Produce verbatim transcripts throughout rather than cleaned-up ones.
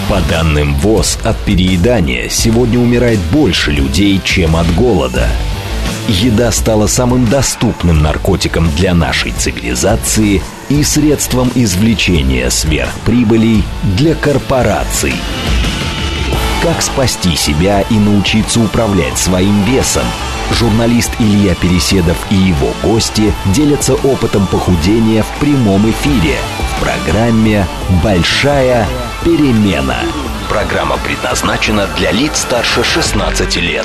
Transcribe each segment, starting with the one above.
По данным ВОЗ, от переедания сегодня умирает больше людей, чем от голода. Еда стала самым доступным наркотиком для нашей цивилизации и средством извлечения сверхприбылей для корпораций. Как спасти себя и научиться управлять своим весом? Журналист Илья Переседов и его гости делятся опытом похудения в прямом эфире в программе «Большая перемена». Программа предназначена для лиц старше шестнадцати лет.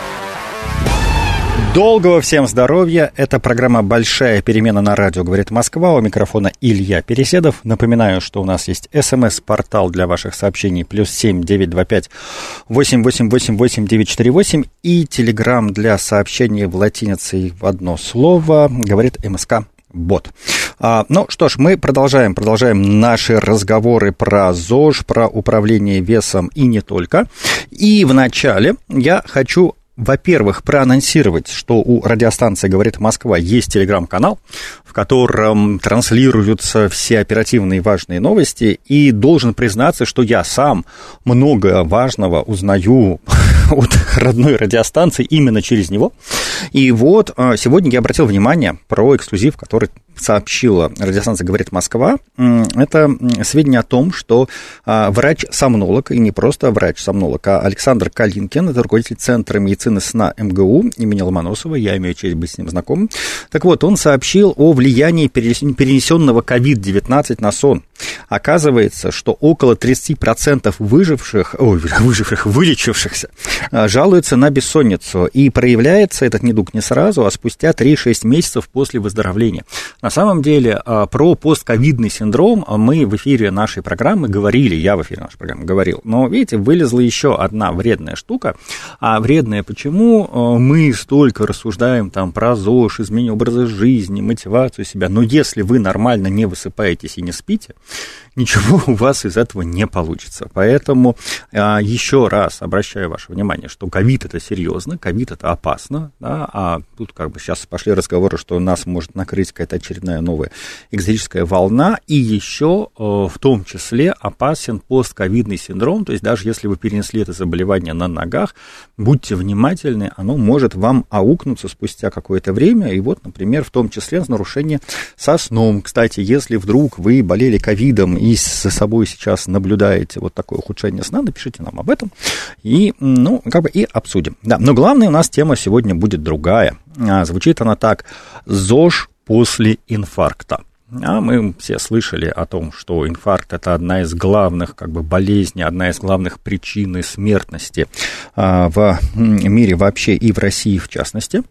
Долгого всем здоровья. Это программа «Большая перемена» на радио «Говорит Москва». У микрофона Илья Переседов. Напоминаю, что у нас есть смс-портал для ваших сообщений плюс семь девять два пять восемь восемь восемь восемь девять четыре восемь и телеграм для сообщений в латинице и в одно слово «Говорит МСК». Бот. А, ну что ж, мы продолжаем, продолжаем наши разговоры про ЗОЖ, про управление весом и не только. И вначале я хочу, во-первых, проанонсировать, что у радиостанции «Говорит Москва» есть телеграм-канал, в котором транслируются все оперативные важные новости, и должен признаться, что я сам много важного узнаю от родной радиостанции именно через него. И вот сегодня я обратил внимание про эксклюзив, который сообщила радиостанция «Говорит Москва». Это сведения о том, что врач-сомнолог, и не просто врач-сомнолог, а Александр Калинкин, это руководитель Центра медицины сна МГУ имени Ломоносова, я имею честь быть с ним знакомым. Так вот, он сообщил о влиянии перенесенного ковид девятнадцать на сон. Оказывается, что около тридцать процентов выживших, ой, выживших, вылечившихся жалуются на бессонницу, и проявляется этот недуг не сразу, а спустя три-шесть месяцев после выздоровления. На самом деле, про постковидный синдром мы в эфире нашей программы говорили, я в эфире нашей программы говорил, но, видите, вылезла еще одна вредная штука. А вредная почему? Мы столько рассуждаем там про ЗОЖ, изменение образа жизни, мотивацию себя, но если вы нормально не высыпаетесь и не спите, ничего у вас из этого не получится. Поэтому а, еще раз обращаю ваше внимание, что ковид это серьезно, ковид это опасно, да, а тут как бы сейчас пошли разговоры, что нас может накрыть какая-то очередная новая экзотическая волна, и еще а, в том числе опасен постковидный синдром, то есть даже если вы перенесли это заболевание на ногах, будьте внимательны, оно может вам аукнуться спустя какое-то время, и вот, например, в том числе нарушение со сном. Кстати, если вдруг вы болели ковидом и за собой сейчас наблюдаете вот такое ухудшение сна, напишите нам об этом и, ну, как бы и обсудим. Да, но главная у нас тема сегодня будет другая. А, звучит она так: ЗОЖ после инфаркта. А мы все слышали о том, что инфаркт – это одна из главных как бы болезней, одна из главных причин смертности а, в мире вообще и в России в частности.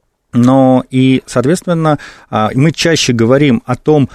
Но и, соответственно, а, мы чаще говорим о том,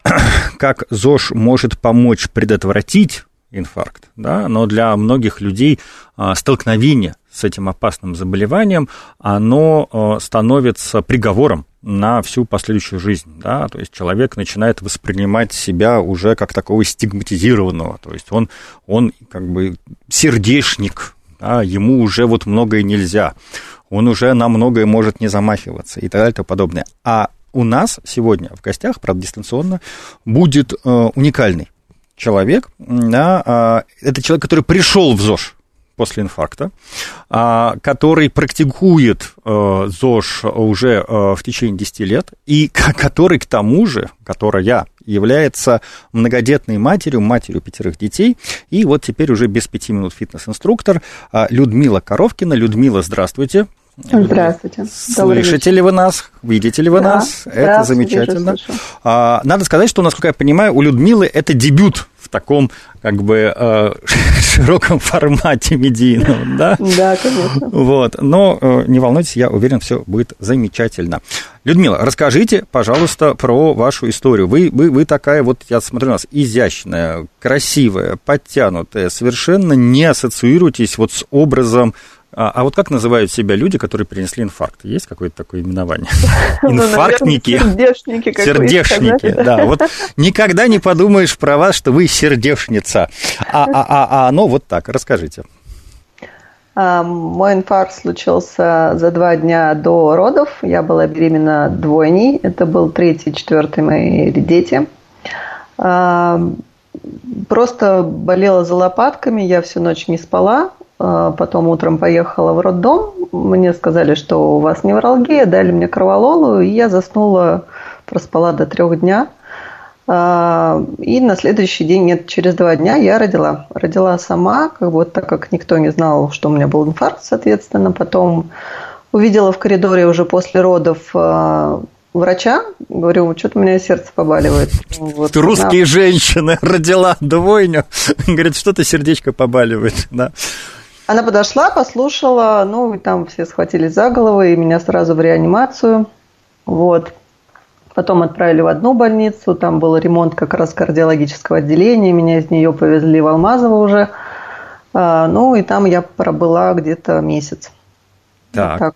как ЗОЖ может помочь предотвратить инфаркт, да, но для многих людей а, столкновение с этим опасным заболеванием, оно а, становится приговором на всю последующую жизнь, да, то есть человек начинает воспринимать себя уже как такого стигматизированного, то есть он, он как бы сердечник, да, ему уже вот многое нельзя, он уже на многое может не замахиваться и так далее и тому подобное. А у нас сегодня в гостях, правда, дистанционно, будет э, уникальный человек. Да, э, это человек, который пришел в ЗОЖ после инфаркта, э, который практикует э, ЗОЖ уже э, в течение десяти лет, и который, к тому же, которая является многодетной матерью, матерью пятерых детей, и вот теперь уже без пяти минут фитнес-инструктор э, Людмила Коровкина. Людмила, здравствуйте. Здравствуйте. Слышите ли вы нас? Видите ли вы да, нас? Это замечательно. А, надо сказать, что, насколько я понимаю, у Людмилы это дебют в таком, как бы, э, широком формате медийном, да? Да, конечно. Вот. Но э, не волнуйтесь, я уверен, все будет замечательно. Людмила, расскажите, пожалуйста, про вашу историю. Вы, вы, вы такая, вот я смотрю на вас, изящная, красивая, подтянутая, совершенно не ассоциируетесь вот с образом. А, а вот как называют себя люди, которые перенесли инфаркт? Есть какое-то такое именование? Инфарктники. Сердечники. Сердечники, да. Вот никогда не подумаешь про вас, что вы сердечница. А, а, а, а оно вот так. Расскажите. Мой инфаркт случился за два дня до родов. Я была беременна двойней. Это был третий, четвертый мои дети. просто болела за лопатками, я всю ночь не спала. Потом утром поехала в роддом. Мне сказали, что у вас невралгия, дали мне корвалолу, и я заснула, проспала до трех дня. И на следующий день, нет, через два дня я родила. Родила сама, как бы, так как никто не знал, что у меня был инфаркт, соответственно. Потом увидела в коридоре уже после родов врача, говорю, что-то у меня сердце побаливает. Вот. Русские Она... женщины, родила двойню, говорит, что-то сердечко побаливает, да. Она подошла, послушала, ну, и там все схватились за головы, и меня сразу в реанимацию, вот. Потом отправили в одну больницу, там был ремонт как раз кардиологического отделения, меня из нее повезли в Алмазово уже, ну, и там я пробыла где-то месяц. Так. так.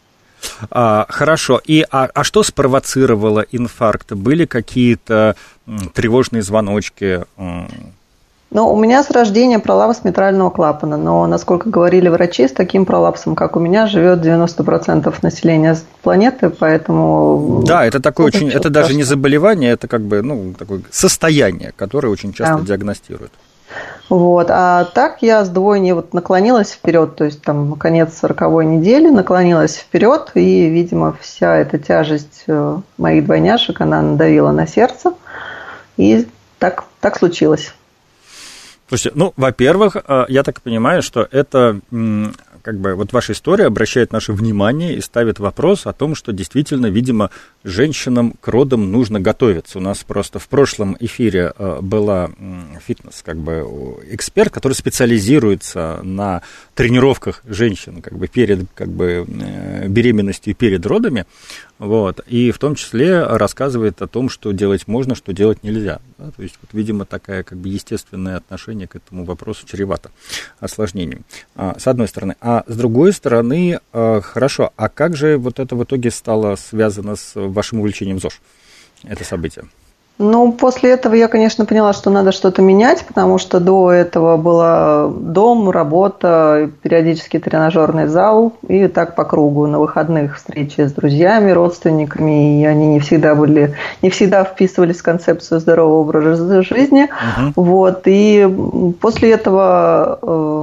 А, хорошо. И, а, а что спровоцировало инфаркт? Были какие-то м, тревожные звоночки? Ну, у меня с рождения пролапс митрального клапана, но, насколько говорили врачи, с таким пролапсом, как у меня, живет девяносто процентов населения планеты, поэтому... Да, это такое очень, это даже не заболевание, это как бы, ну, такое состояние, которое очень часто да. диагностируют. Вот, а так я с двойней вот наклонилась вперед, то есть там конец сороковой недели, наклонилась вперед, и, видимо, вся эта тяжесть моих двойняшек, она надавила на сердце, и так, так случилось. Слушайте, ну, во-первых, я так понимаю, что это, как бы, вот ваша история обращает наше внимание и ставит вопрос о том, что действительно, видимо, женщинам к родам нужно готовиться. У нас просто в прошлом эфире была фитнес, как бы, эксперт, который специализируется на тренировках женщин, как бы, перед, как бы, беременностью и перед родами. Вот, и в том числе рассказывает о том, что делать можно, что делать нельзя. Да? То есть, вот, видимо, такое как бы естественное отношение к этому вопросу чревато осложнением, а, с одной стороны. А с другой стороны, а, хорошо, а как же вот это в итоге стало связано с вашим увлечением ЗОЖ, это событие? Ну, после этого я, конечно, поняла, что надо что-то менять, потому что до этого была дом, работа, периодически тренажерный зал, и так по кругу. На выходных встречи с друзьями, родственниками, и они не всегда были, не всегда вписывались в концепцию здорового образа жизни. Uh-huh. Вот, и после этого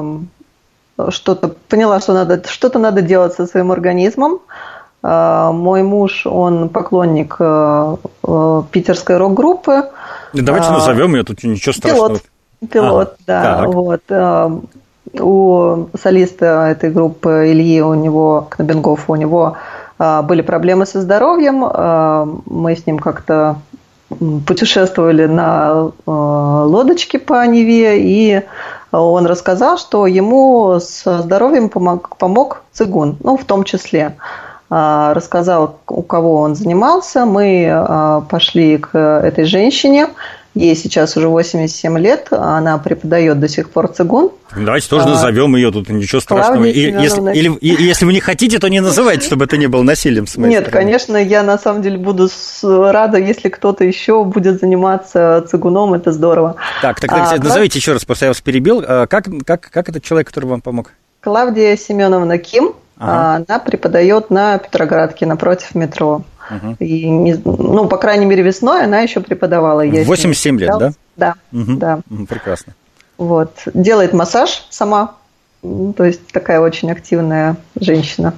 э, что-то поняла, что надо, что-то надо делать со своим организмом. Мой муж, он поклонник питерской рок-группы. Давайте назовем ее, тут ничего страшного. Пилот, пилот, а, да. Вот. У солиста этой группы Ильи, у него, Кнобенгофа, у него были проблемы со здоровьем. Мы с ним как-то путешествовали на лодочке по Неве, и он рассказал, что ему со здоровьем помог, помог цигун, ну, в том числе. Рассказал, у кого он занимался. Мы пошли к этой женщине. Ей сейчас уже восемьдесят семь лет. Она преподает до сих пор цигун. Давайте тоже а, назовем ее, тут ничего страшного. И, если, или, и, если вы не хотите, то не называйте, чтобы это не было насилием. С моей Нет, стороны. Конечно, я на самом деле буду рада, если кто-то еще будет заниматься цигуном. Это здорово. Так, так, так а, назовите еще раз, просто я вас перебил. Как, как, как этот человек, который вам помог? Клавдия Семеновна Ким. Ага. Она преподает на Петроградке напротив метро. Угу. И, ну, по крайней мере, весной она еще преподавала. восемьдесят семь лет, да? Да, угу. да. Прекрасно. Вот. Делает массаж сама. То есть такая очень активная женщина.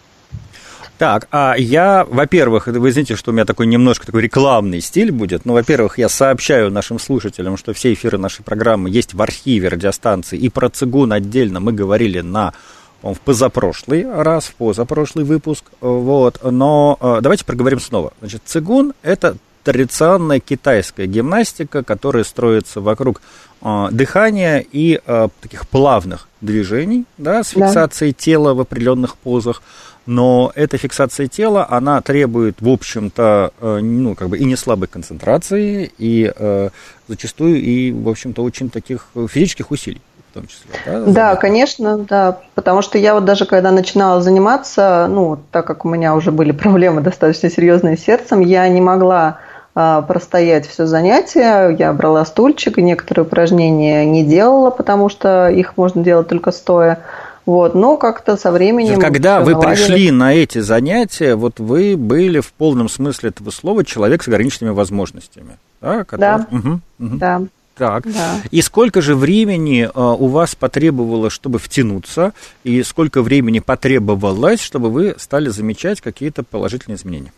Так, а я, во-первых, вы знаете, что у меня такой немножко такой рекламный стиль будет. Ну, во-первых, я сообщаю нашим слушателям, что все эфиры нашей программы есть в архиве радиостанции. И про цигун отдельно мы говорили на... в позапрошлый раз, в позапрошлый выпуск, вот, но давайте проговорим снова. Значит, цигун – это традиционная китайская гимнастика, которая строится вокруг э, дыхания и э, таких плавных движений, да, с фиксацией да. тела в определенных позах, но эта фиксация тела, она требует, в общем-то, э, ну, как бы и не слабой концентрации, и э, зачастую, и, в общем-то, очень таких физических усилий. В том числе, да? Да, конечно, да, потому что я вот даже когда начинала заниматься, ну, так как у меня уже были проблемы достаточно серьезные с сердцем, я не могла а, простоять все занятие, я брала стульчик, и некоторые упражнения не делала, потому что их можно делать только стоя. Вот, но как-то со временем... Когда вы наладили. Пришли на эти занятия, вот вы были в полном смысле этого слова человек с ограниченными возможностями, да? Который... Да, угу, угу. да. Так, да. И сколько же времени а, у вас потребовалось, чтобы втянуться, и сколько времени потребовалось, чтобы вы стали замечать какие-то положительные изменения?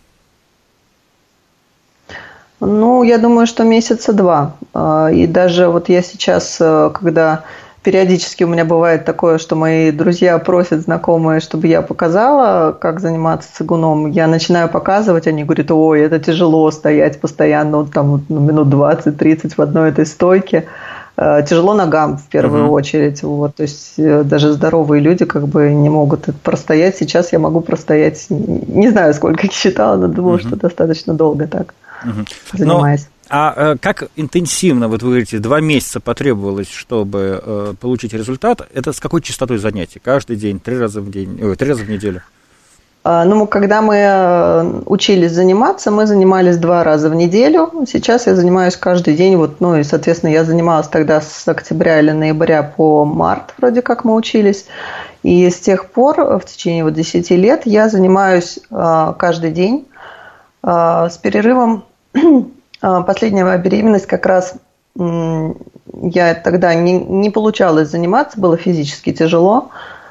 Ну, я думаю, что месяца два. И даже вот я сейчас, когда периодически у меня бывает такое, что мои друзья просят, знакомые, чтобы я показала, как заниматься цигуном, я начинаю показывать, они говорят: ой, это тяжело стоять постоянно, вот там ну, минут двадцать-тридцать в одной этой стойке. Тяжело ногам в первую uh-huh. очередь. Вот, то есть даже здоровые люди как бы не могут это простоять. Сейчас я могу простоять, не знаю, сколько я считала, но думаю, uh-huh. что достаточно долго так. Угу. Занимаюсь. Но, а как интенсивно, вот вы говорите, два месяца потребовалось, чтобы э, получить результат? Это с какой частотой занятий? Каждый день, три раза в день, ой, три раза в неделю? А, ну, когда мы учились заниматься, мы занимались два раза в неделю. Сейчас я занимаюсь каждый день. Вот, ну, и, соответственно, я занималась тогда с октября или ноября по март, вроде как мы учились. И с тех пор, в течение вот десяти лет, я занимаюсь а, каждый день а, с перерывом. Последняя моя беременность как раз я тогда не, не получалось заниматься, было физически тяжело.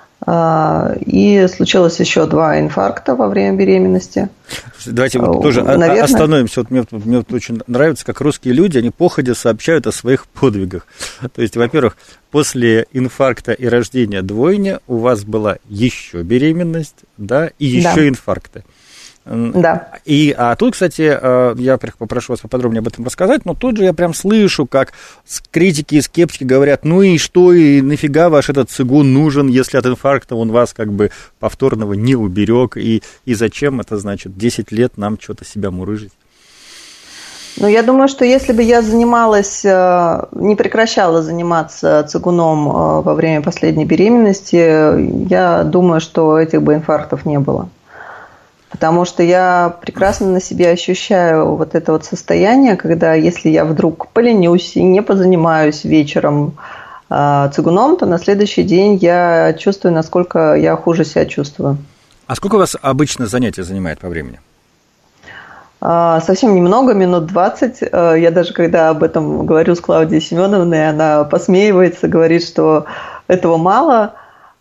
И случилось еще два инфаркта во время беременности. Давайте вот тоже Наверное... остановимся. Вот мне, мне вот очень нравится, как русские люди, они походя сообщают о своих подвигах. То есть, во-первых, после инфаркта и рождения двойни у вас была еще беременность, да, и еще да. инфаркты. Да. И, а тут, кстати, я попрошу вас поподробнее об этом рассказать, но тут же я прям слышу, как критики и скептики говорят: ну и что, и нафига ваш этот цигун нужен, если от инфаркта он вас как бы повторного не уберег, и, и зачем это, значит, десять лет нам что-то себя мурыжить? Ну, я думаю, что если бы я занималась, не прекращала заниматься цигуном во время последней беременности, я думаю, что этих бы инфарктов не было. Потому что я прекрасно на себе ощущаю вот это вот состояние, когда если я вдруг поленюсь и не позанимаюсь вечером э, цигуном, то на следующий день я чувствую, насколько я хуже себя чувствую. А сколько у вас обычно занятие занимает по времени? Э, совсем немного, минут двадцать. Э, я даже когда об этом говорю с Клавдией Семеновной, она посмеивается, говорит, что этого мало.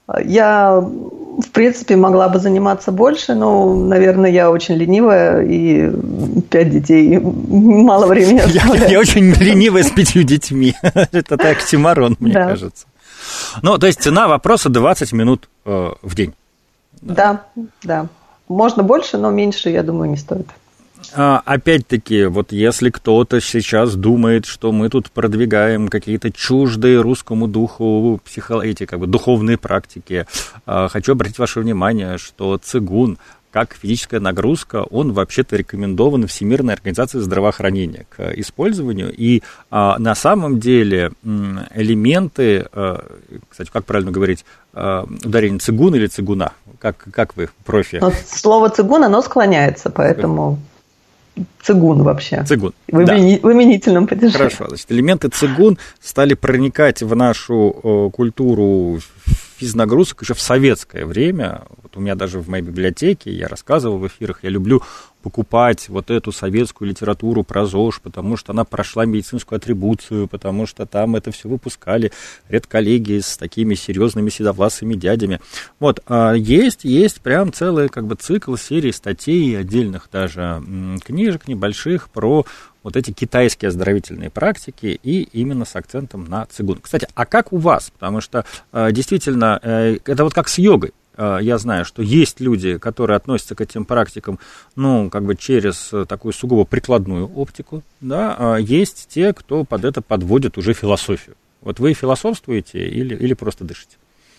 Я, в принципе, могла бы заниматься больше, но, наверное, я очень ленивая, и пять детей мало времени оставляет. Я, я очень ленивая с пятью детьми. Это так оксиморон, мне да. кажется. Ну, то есть цена вопроса двадцать минут э, в день. Да, да. Можно больше, но меньше, я думаю, не стоит. Опять-таки, вот если кто-то сейчас думает, что мы тут продвигаем какие-то чуждые русскому духу психо... эти, как бы, духовные практики, хочу обратить ваше внимание, что цигун как физическая нагрузка, он вообще-то рекомендован Всемирной организацией здравоохранения к использованию. И а, на самом деле элементы, а, кстати, как правильно говорить, а, ударение цигун или цигуна? Как, как вы, профи? Но слово цигун, оно склоняется, поэтому... Цигун вообще. Цигун, в, имени... да. в именительном падеже. Хорошо, значит, элементы цигун стали проникать в нашу э, культуру физнагрузок еще в советское время. Вот у меня даже в моей библиотеке, я рассказывал в эфирах, я люблю покупать вот эту советскую литературу про ЗОЖ, потому что она прошла медицинскую атрибуцию, потому что там это все выпускали редколлеги с такими серьезными седовласыми дядями. Вот, а есть, есть прям целый как бы цикл серии статей, отдельных даже книжек небольших про вот эти китайские оздоровительные практики и именно с акцентом на цигун. Кстати, а как у вас? Потому что действительно, это вот как с йогой. Я знаю, что есть люди, которые относятся к этим практикам, ну, как бы через такую сугубо прикладную оптику, да, а есть те, кто под это подводит уже философию. Вот вы философствуете или, или просто дышите?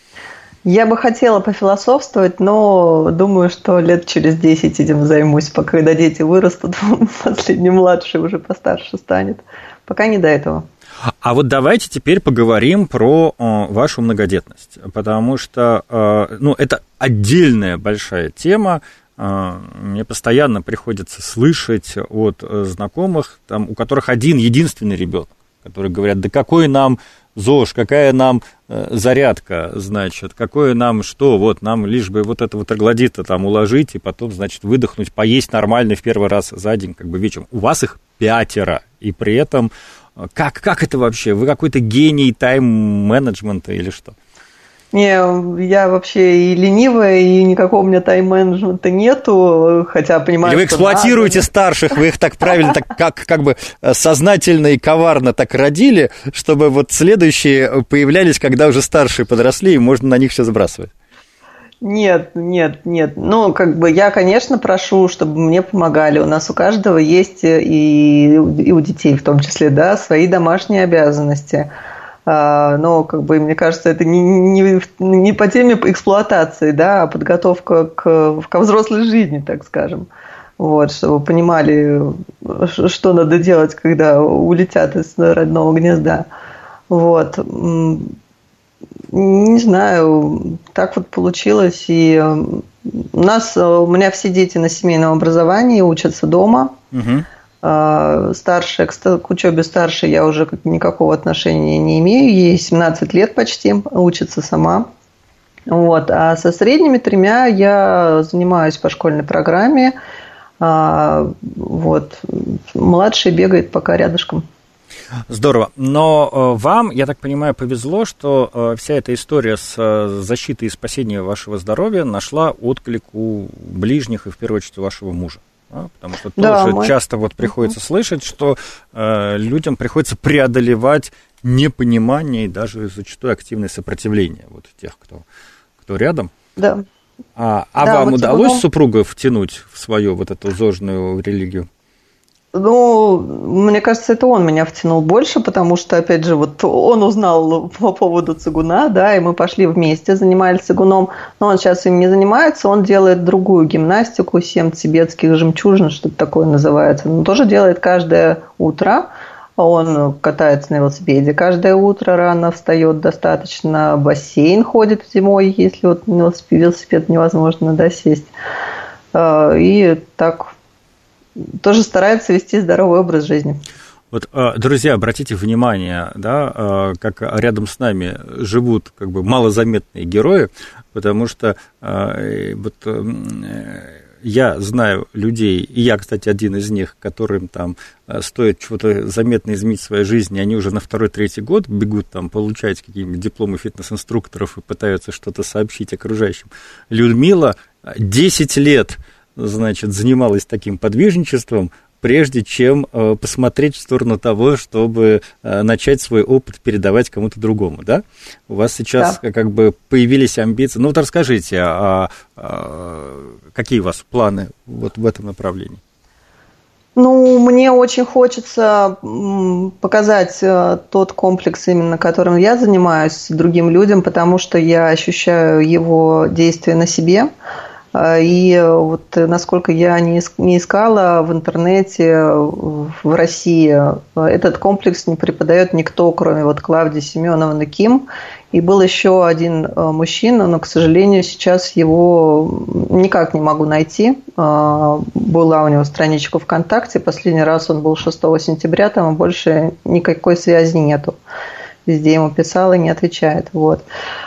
Я бы хотела пофилософствовать, но думаю, что лет через десять этим займусь, пока когда дети вырастут, последний младший уже постарше станет. Пока не до этого. А вот давайте теперь поговорим про э, вашу многодетность, потому что э, ну, это отдельная большая тема. Э, мне постоянно приходится слышать от э, знакомых, там, у которых один единственный ребенок, которые говорят: да какой нам ЗОЖ, какая нам э, зарядка, значит, какое нам что, вот нам лишь бы вот это вот троглодита там уложить и потом, значит, выдохнуть, поесть нормально в первый раз за день, как бы вечером. У вас их пятеро, и при этом Как, как это вообще? Вы какой-то гений тайм-менеджмента или что? Не, я вообще и ленивая, и никакого у меня тайм-менеджмента нету, хотя понимаю, Или вы эксплуатируете что, да, старших, вы их так правильно, так как, как бы сознательно и коварно так родили, чтобы вот следующие появлялись, когда уже старшие подросли, и можно на них все сбрасывать. Нет, нет, нет. Ну, как бы я, конечно, прошу, чтобы мне помогали. У нас у каждого есть, и, и у детей в том числе, да, свои домашние обязанности. Но, как бы, мне кажется, это не, не, не по теме эксплуатации, да, а подготовка к, ко взрослой жизни, так скажем. Вот, чтобы вы понимали, что надо делать, когда улетят из родного гнезда. Вот. Не знаю, так вот получилось. И у нас, у меня все дети на семейном образовании учатся дома. Угу. Старшая, к учебе старшей я уже никакого отношения не имею. Ей семнадцать лет почти, учится сама. Вот. А со средними тремя я занимаюсь по школьной программе. Вот. Младший бегает пока рядышком. Здорово. Но вам, я так понимаю, повезло, что вся эта история с защитой и спасением вашего здоровья нашла отклик у ближних и, в первую очередь, у вашего мужа. Да, потому что да, тоже мы... часто вот приходится uh-huh. слышать, что э, людям приходится преодолевать непонимание и даже зачастую активное сопротивление вот тех, кто, кто рядом. Да. А, а да, вам удалось потом... супруга втянуть в свою вот эту зожную религию? Ну, мне кажется, это он меня втянул больше, потому что, опять же, вот он узнал по поводу цигуна, да, и мы пошли вместе, занимались цигуном, но он сейчас им не занимается, он делает другую гимнастику, семь тибетских жемчужин, что-то такое называется, но тоже делает каждое утро, он катается на велосипеде каждое утро, рано встает достаточно, бассейн ходит зимой, если вот велосипед невозможно, да, сесть, и так... тоже старается вести здоровый образ жизни. Вот, друзья, обратите внимание, да, как рядом с нами живут как бы малозаметные герои, потому что вот я знаю людей, и я, кстати, один из них, которым там стоит чего-то заметно изменить в своей жизни, они уже на второй-третий год бегут там получать какие-нибудь дипломы фитнес-инструкторов и пытаются что-то сообщить окружающим. Людмила десять лет, значит, занималась таким подвижничеством, прежде чем э, посмотреть в сторону того, чтобы э, начать свой опыт передавать кому-то другому, да? У вас сейчас да. как бы появились амбиции. Ну вот расскажите, а, а, какие у вас планы вот в этом направлении? Ну, мне очень хочется показать тот комплекс, именно которым я занимаюсь, другим людям, потому что я ощущаю его действие на себе. И вот насколько я не искала в интернете, в России, этот комплекс не преподает никто, кроме вот Клавдии Семеновны Ким. И был еще один мужчина, но, к сожалению, сейчас его никак не могу найти. Была у него страничка ВКонтакте, последний раз он был шестого сентября, там больше никакой связи нету. Везде ему писала, не отвечает. Вот.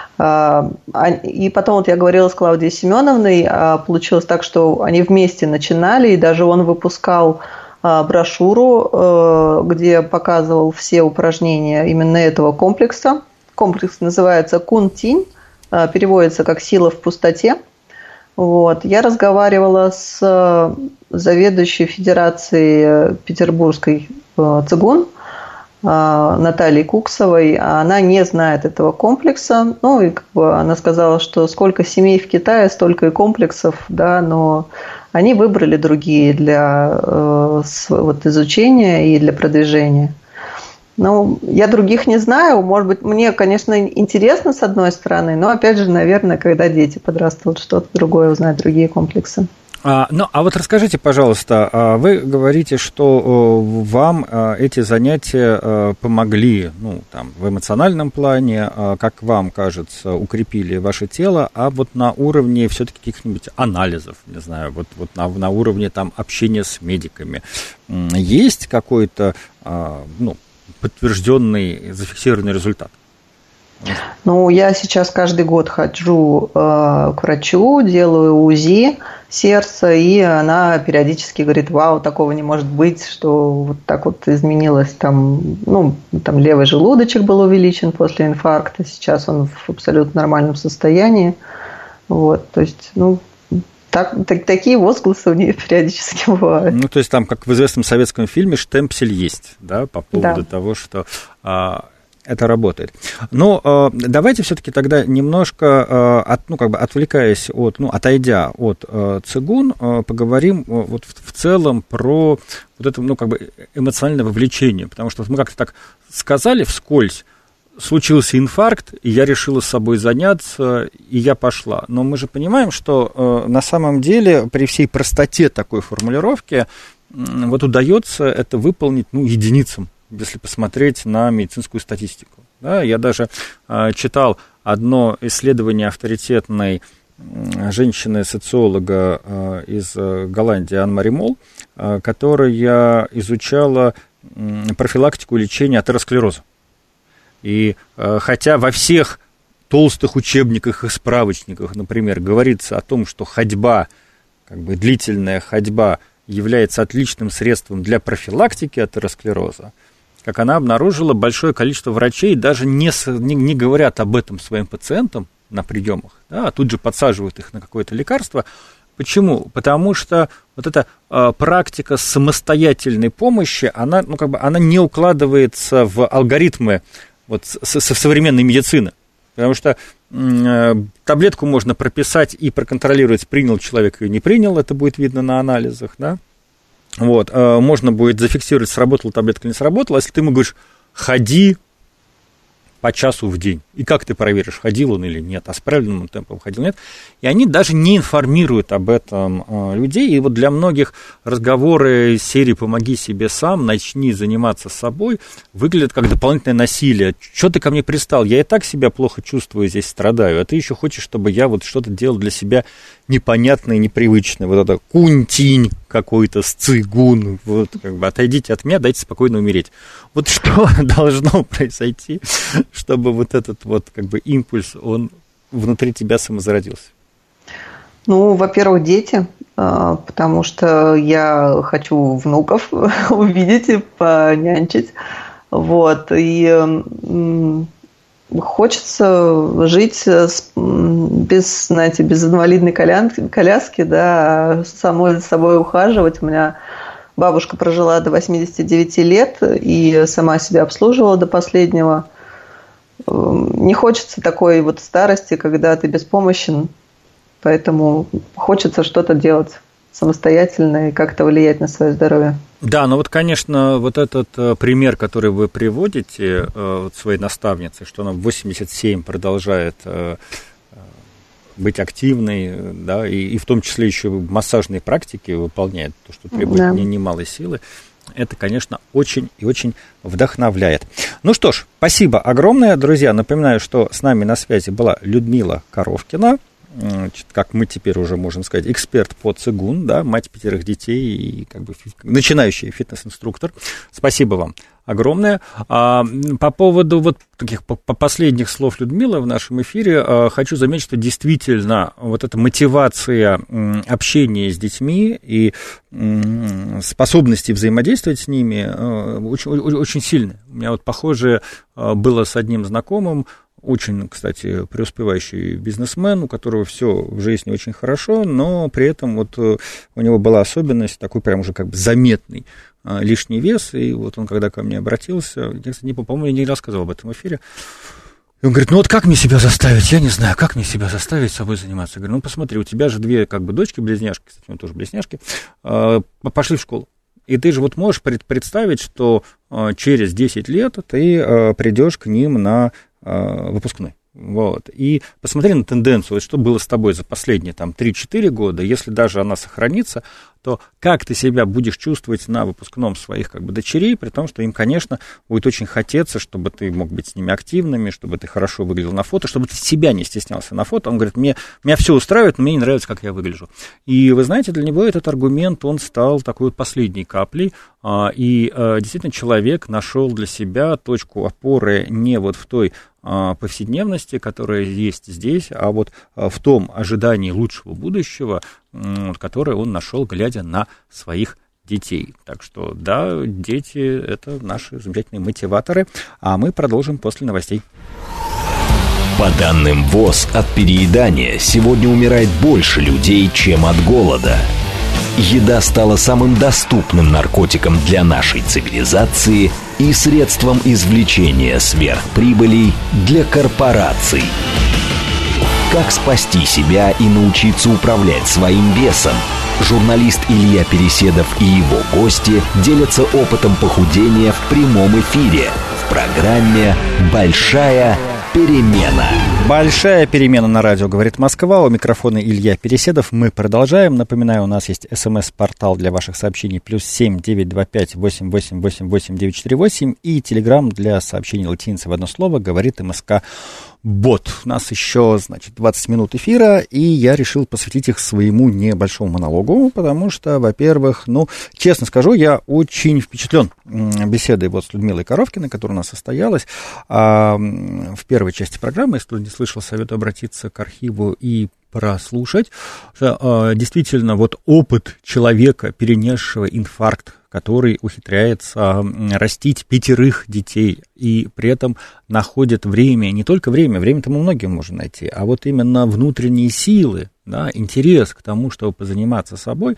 И потом вот я говорила с Клавдией Семеновной, получилось так, что они вместе начинали, и даже он выпускал брошюру, где показывал все упражнения именно этого комплекса. Комплекс называется «Кун-тинь», переводится как «сила в пустоте». Вот. Я разговаривала с заведующей Федерацией Петербургской цигун Натальей Куксовой, она не знает этого комплекса, ну и как бы она сказала, что сколько семей в Китае, столько и комплексов, да, но они выбрали другие для э, вот, изучения и для продвижения. Ну, я других не знаю, может быть, мне, конечно, интересно с одной стороны, но опять же, наверное, когда дети подрастут, что-то другое узнать, другие комплексы. А, ну, а вот расскажите, пожалуйста, вы говорите, что вам эти занятия помогли, ну, там, в эмоциональном плане, как вам кажется, укрепили ваше тело, а вот на уровне все-таки каких-нибудь анализов, не знаю, вот, вот на, на уровне там общения с медиками, есть какой-то, ну, подтвержденный, зафиксированный результат? Ну, я сейчас каждый год хожу э, к врачу, делаю УЗИ сердца, и она периодически говорит: вау, такого не может быть, что вот так вот изменилось там, ну, там левый желудочек был увеличен после инфаркта, сейчас он в абсолютно нормальном состоянии. Вот, то есть, ну, так, так, такие возгласы у нее периодически бывают. Ну, то есть там, как в известном советском фильме, штемпель есть, да, по поводу да. того, что... А... это работает. Но э, давайте все-таки тогда немножко, э, от, ну, как бы отвлекаясь от, ну, отойдя от э, цигун, э, поговорим э, вот в, в целом про вот это, ну, как бы эмоциональное вовлечение, потому что мы как-то так сказали вскользь: случился инфаркт, и я решила с собой заняться, и я пошла. Но мы же понимаем, что э, на самом деле при всей простоте такой формулировки э, вот удается это выполнить, ну, единицам, если посмотреть на медицинскую статистику. Да, я даже э, читал одно исследование авторитетной э, женщины-социолога э, из э, Голландии Анн-Мари Мол, э, которая изучала э, профилактику лечения атеросклероза. И э, хотя во всех толстых учебниках и справочниках, например, говорится о том, что ходьба, как бы длительная ходьба, является отличным средством для профилактики атеросклероза, как она обнаружила, большое количество врачей даже не, не, не говорят об этом своим пациентам на приемах, да, а тут же подсаживают их на какое-то лекарство. Почему? Потому что вот эта э, практика самостоятельной помощи, она, ну, как бы, она не укладывается в алгоритмы вот, со, со современной медицины. Потому что э, таблетку можно прописать и проконтролировать, принял человек ее, не принял, это будет видно на анализах, да. Вот, э, можно будет зафиксировать, сработала таблетка или не сработала. Если ты ему говоришь: ходи по часу в день, и как ты проверишь, ходил он или нет, а с правильным темпом ходил, нет, и они даже не информируют об этом э, людей, и вот для многих разговоры из серии «помоги себе сам», «начни заниматься собой» выглядят как дополнительное насилие. Что ты ко мне пристал? Я и так себя плохо чувствую, здесь страдаю, а ты еще хочешь, чтобы я вот что-то делал для себя непонятное, непривычное, вот это кунь-тинь какой-то, сцигун, вот, как бы, отойдите от меня, дайте спокойно умереть. Вот что должно произойти, чтобы вот этот вот, как бы, импульс, он внутри тебя самозародился? Ну, во-первых, дети, потому что я хочу внуков увидеть и понянчить, вот, и хочется жить с, без, знаете, без инвалидной коляски, да, самой за собой ухаживать. У меня бабушка прожила до восьмидесяти девяти лет и сама себя обслуживала до последнего. Не хочется такой вот старости, когда ты беспомощен, поэтому хочется что-то делать самостоятельно и как-то влиять на свое здоровье. Да, ну вот, конечно, вот этот пример, который вы приводите вот своей наставнице, что она в восемьдесят семь продолжает быть активной, да, и, и в том числе еще массажные практики выполняет, то, что требует да. немалой силы, это, конечно, очень и очень вдохновляет. Ну что ж, спасибо огромное, друзья. Напоминаю, что с нами на связи была Людмила Коровкина, как мы теперь уже можем сказать, эксперт по цигун, да, мать пятерых детей и как бы начинающий фитнес-инструктор. Спасибо вам огромное. А, по поводу вот таких по, по последних слов Людмилы в нашем эфире а, хочу заметить, что действительно вот эта мотивация м, общения с детьми и м, способности взаимодействовать с ними а, очень, очень сильная. У меня вот похожее а, было с одним знакомым, очень, кстати, преуспевающий бизнесмен, у которого все в жизни очень хорошо, но при этом вот у него была особенность, такой прям уже как бы заметный а, лишний вес, и вот он, когда ко мне обратился, я, кстати, не, по-моему, я не рассказывал об этом в эфире, и он говорит: ну вот как мне себя заставить, я не знаю, как мне себя заставить собой заниматься. Я говорю: ну посмотри, у тебя же две как бы дочки-близняшки, кстати, у него тоже близняшки, а, пошли в школу. И ты же вот можешь представить, что а, через десять лет ты а, придешь к ним на выпускной. Вот. И посмотри на тенденцию, вот что было с тобой за последние там, три-четыре года, если даже она сохранится, то как ты себя будешь чувствовать на выпускном своих как бы дочерей, при том, что им, конечно, будет очень хотеться, чтобы ты мог быть с ними активными, чтобы ты хорошо выглядел на фото, чтобы ты себя не стеснялся на фото. Он говорит, мне, меня все устраивает, но мне не нравится, как я выгляжу. И вы знаете, для него этот аргумент, он стал такой вот последней каплей, и действительно человек нашел для себя точку опоры не вот в той повседневности, которая есть здесь, а вот в том ожидании лучшего будущего, которое он нашел, глядя на своих детей. Так что, да, дети — это наши замечательные мотиваторы, а мы продолжим после новостей. По данным ВОЗ, от переедания сегодня умирает больше людей, чем от голода. Еда стала самым доступным наркотиком для нашей цивилизации и средством извлечения сверхприбылей для корпораций. Как спасти себя и научиться управлять своим весом? Журналист Илья Переседов и его гости делятся опытом похудения в прямом эфире в программе «Большая перемена». Большая перемена на радио «Говорит Москва». У микрофона Илья Переседов. Мы продолжаем. Напоминаю, у нас есть смс-портал для ваших сообщений плюс семь девятьсот двадцать пять восемь восемь восемь восемь девять четыре восемь и телеграм для сообщений латиницей в одно слово «Говорит МСК Бот». У нас еще, значит, двадцать минут эфира, и я решил посвятить их своему небольшому монологу, потому что, во-первых, ну, честно скажу, я очень впечатлен беседой вот с Людмилой Коровкиной, которая у нас состоялась а, в первой части программы. Если кто не слышал, советую обратиться к архиву и прослушать. Действительно, вот опыт человека, перенесшего инфаркт, который ухитряется растить пятерых детей и при этом находит время, не только время, время-то мы многим можем найти, а вот именно внутренние силы, да, интерес к тому, чтобы позаниматься собой,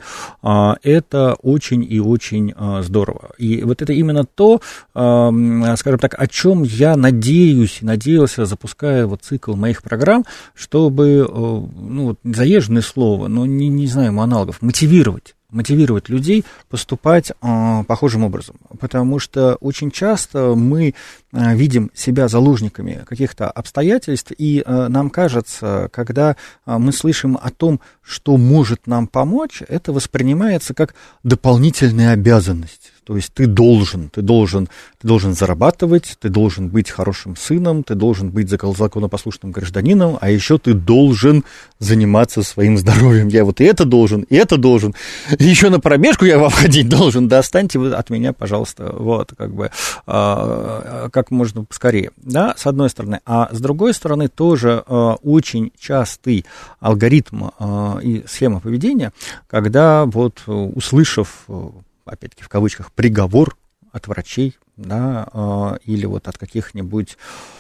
это очень и очень здорово. И вот это именно то, скажем так, о чем я надеюсь и надеялся, запуская вот цикл моих программ, чтобы, ну, вот заезженное слово, но не, не знаю аналогов, мотивировать. мотивировать людей поступать э, похожим образом, потому что очень часто мы э, видим себя заложниками каких-то обстоятельств, и э, нам кажется, когда э, мы слышим о том, что может нам помочь, это воспринимается как дополнительная обязанность. То есть ты должен, ты должен, ты должен зарабатывать, ты должен быть хорошим сыном, ты должен быть законопослушным гражданином, а еще ты должен заниматься своим здоровьем. Я вот и это должен, и это должен, и еще на пробежку я вам ходить должен. Достаньте вы от меня, пожалуйста, вот, как бы, а, как можно скорее, да, с одной стороны. А с другой стороны, тоже а, очень частый алгоритм а, и схема поведения, когда вот, услышав, опять-таки в кавычках, приговор от врачей, да, э, или вот от каких-нибудь,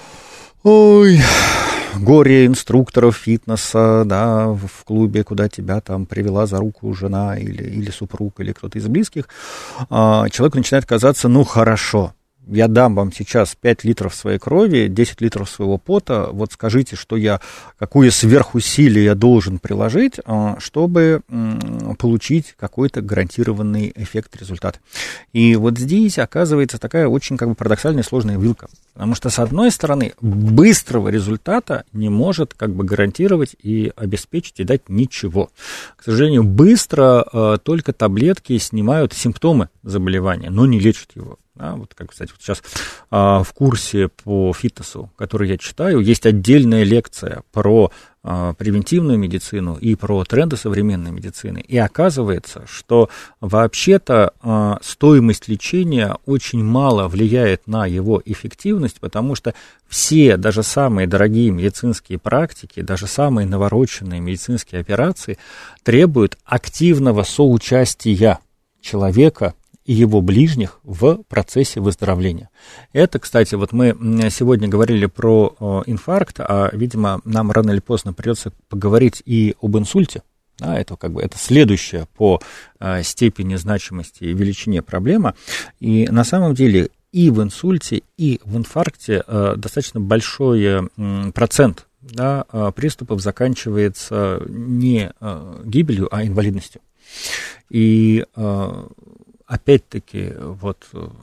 ой, горе-инструкторов фитнеса, да, в клубе, куда тебя там привела за руку жена или, или супруг, или кто-то из близких, э, человеку начинает казаться, ну, хорошо, я дам вам сейчас пять литров своей крови, десять литров своего пота, вот скажите, что я, какое сверхусилие я должен приложить, чтобы получить какой-то гарантированный эффект, результат. И вот здесь оказывается такая очень как бы парадоксальная сложная вилка, потому что, с одной стороны, быстрого результата не может как бы гарантировать и обеспечить, и дать ничего. К сожалению, быстро только таблетки снимают симптомы заболевания, но не лечат его. Да, вот, как, кстати, вот сейчас а, в курсе по фитнесу, который я читаю, есть отдельная лекция про а, превентивную медицину и про тренды современной медицины. И оказывается, что вообще-то а, стоимость лечения очень мало влияет на его эффективность, потому что все, даже самые дорогие медицинские практики, даже самые навороченные медицинские операции требуют активного соучастия человека и его ближних в процессе выздоровления. Это, кстати, вот мы сегодня говорили про инфаркт, а, видимо, нам рано или поздно придется поговорить и об инсульте. Да, это как бы это следующая по а, степени значимости и величине проблема. И на самом деле и в инсульте, и в инфаркте а, достаточно большой а, процент, да, а, приступов заканчивается не а, гибелью, а инвалидностью. И а, опять-таки, вот